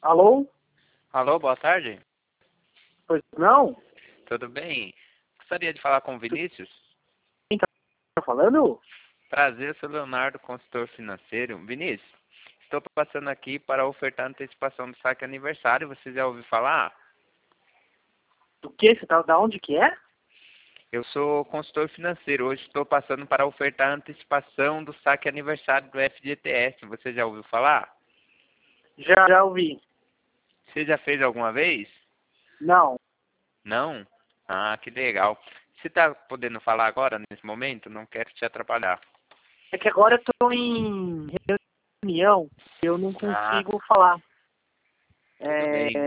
Alô? Alô, boa tarde. Pois não? Tudo bem? Gostaria de falar com o Vinícius? Quem tá falando? Prazer, sou Leonardo, consultor financeiro. Vinícius, estou passando aqui para ofertar antecipação do saque aniversário. Você já ouviu falar? Do que? Você tá da onde que é? Eu sou consultor financeiro. Hoje estou passando para ofertar antecipação do saque aniversário do FGTS. Você já ouviu falar? Já ouvi. Você já fez alguma vez? Não. Não? Ah, que legal. Você está podendo falar agora, nesse momento? Não quero te atrapalhar. É que agora eu tô em reunião. Eu não Ah, consigo falar. tudo bem.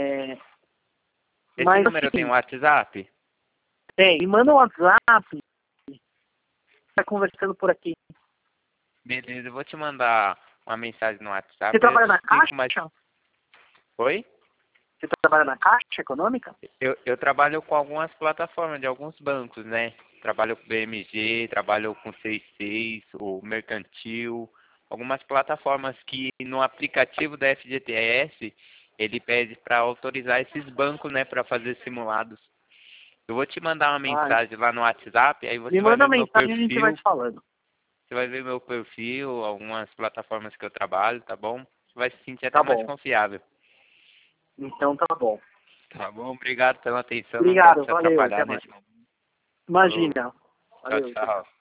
Esse Mas número tem um assim, WhatsApp? tem. Me manda um WhatsApp. Tá conversando por aqui. Beleza, eu vou te mandar uma mensagem no WhatsApp. Você Eu trabalha te na explico mais. Caixa? Oi? Você trabalha na Caixa Econômica? Eu trabalho com algumas plataformas de alguns bancos, né? Trabalho com BMG, trabalho com C6, o Mercantil, algumas plataformas que no aplicativo da FGTS ele pede para autorizar esses bancos, né, para fazer simulados. Eu vou te mandar uma Ai. mensagem lá no WhatsApp, aí Me você vai manda ver uma meu mensagem e a gente vai perfil. te falando. Você vai ver meu perfil, algumas plataformas que eu trabalho, tá bom? Você vai se sentir até Tá mais bom. confiável. Então tá bom. Tá bom? Obrigado pela atenção. Não quero Obrigado, te valeu. Até atrapalhar mais. nesse momento. Falou. Imagina. Tchau, Valeu, tchau, tchau. tchau.